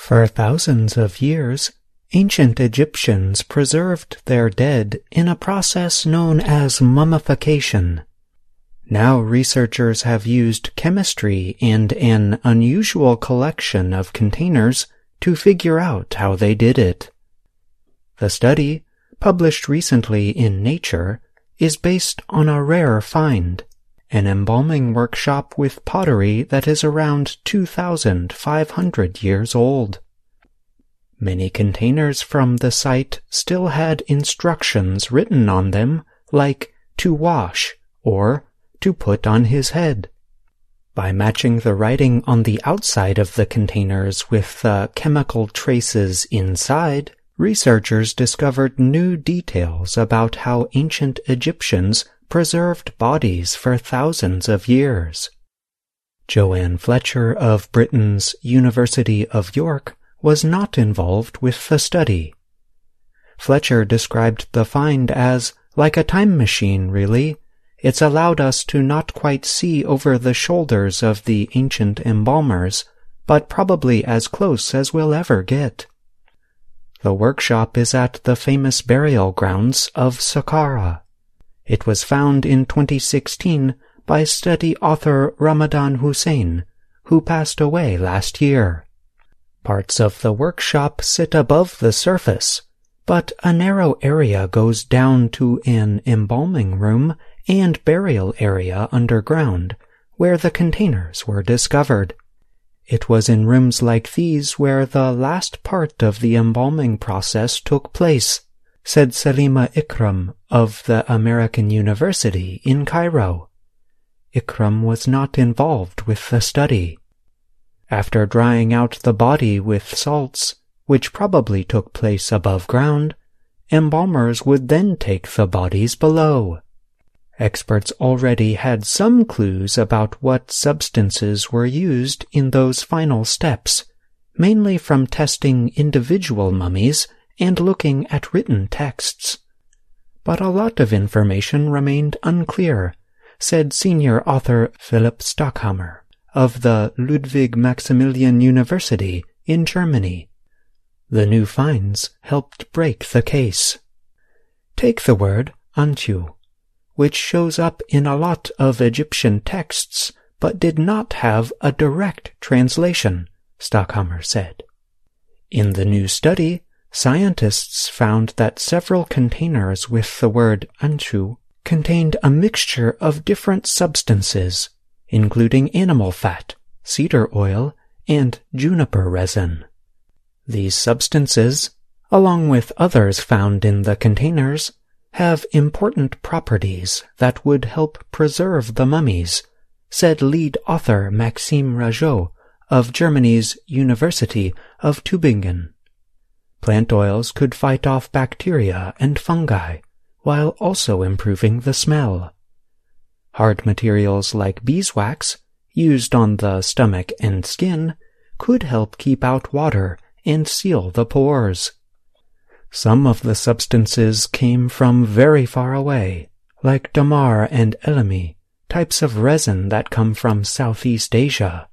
For thousands of years, ancient Egyptians preserved their dead in a process known as mummification. Now researchers have used chemistry and an unusual collection of containers to figure out how they did it. The study, published recently in Nature, is based on a rare find, an embalming workshop with pottery that is around 2,500 years old. Many containers from the site still had instructions written on them, like "to wash" or "to put on his head." By matching the writing on the outside of the containers with the chemical traces inside, researchers discovered new details about how ancient Egyptians preserved bodies for thousands of years. Joanne Fletcher of Britain's University of York was not involved with the study. Fletcher described the find as like a time machine, really. It's allowed us to not quite see over the shoulders of the ancient embalmers, but probably as close as we'll ever get. The workshop is at the famous burial grounds of Saqqara. It was found in 2016 by study author Ramadan Hussein, who passed away last year. Parts of the workshop sit above the surface, but a narrow area goes down to an embalming room and burial area underground, where the containers were discovered. It was in rooms like these where the last part of the embalming process took place, said Salima Ikram of the American University in Cairo. Ikram was not involved with the study. After drying out the body with salts, which probably took place above ground, embalmers would then take the bodies below. Experts already had some clues about what substances were used in those final steps, mainly from testing individual mummies and looking at written texts. But a lot of information remained unclear, said senior author Philipp Stockhammer of the Ludwig Maximilian University in Germany. The new finds helped break the case. Take the word Antu, which shows up in a lot of Egyptian texts but did not have a direct translation, Stockhammer said. In the new study, scientists found that several containers with the word Antu contained a mixture of different substances, including animal fat, cedar oil, and juniper resin. These substances, along with others found in the containers, have important properties that would help preserve the mummies, said lead author Maxime Rageau of Germany's University of Tübingen. Plant oils could fight off bacteria and fungi, while also improving the smell. Hard materials like beeswax, used on the stomach and skin, could help keep out water and seal the pores. Some of the substances came from very far away, like damar and elemi, types of resin that come from Southeast Asia.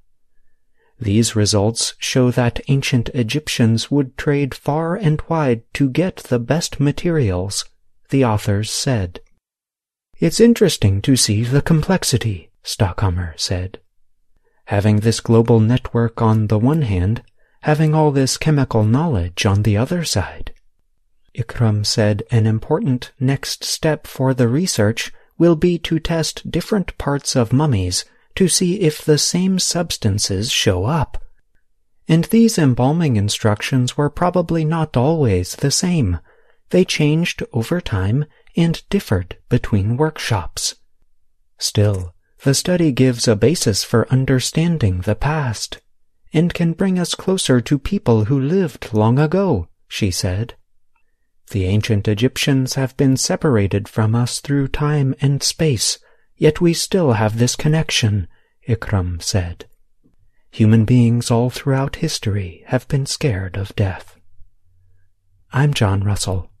These results show that ancient Egyptians would trade far and wide to get the best materials, the authors said. It's interesting to see the complexity, Stockhammer said. Having this global network on the one hand, having all this chemical knowledge on the other side. Ikram said an important next step for the research will be to test different parts of mummies to see if the same substances show up. And these embalming instructions were probably not always the same. They changed over time and differed between workshops. Still, the study gives a basis for understanding the past, and can bring us closer to people who lived long ago, she said. The ancient Egyptians have been separated from us through time and space, yet we still have this connection, Ikram said. Human beings all throughout history have been scared of death. I'm John Russell.